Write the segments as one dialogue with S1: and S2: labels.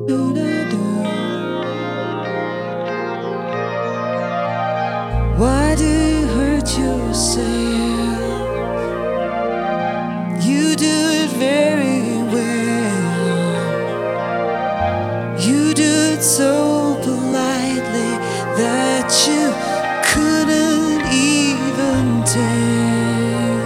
S1: Why do you hurt yourself? You do it very well. You do it so politely that you couldn't even tell.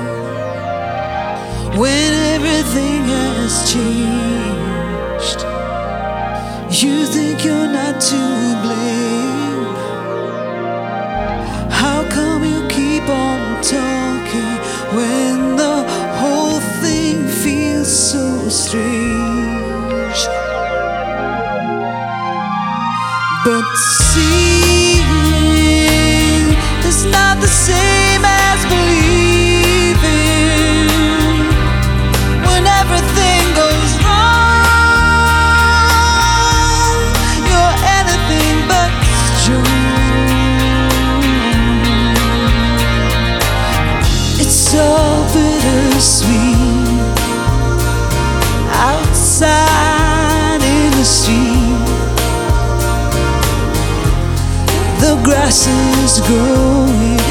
S1: When everything has changed, you think you're not to blame. How come you keep on talking when the whole thing feels so strange? But seeing is not the same as believing. When everything goes wrong, you're anything but strong. It's so bittersweet outside in the street. The grass is growing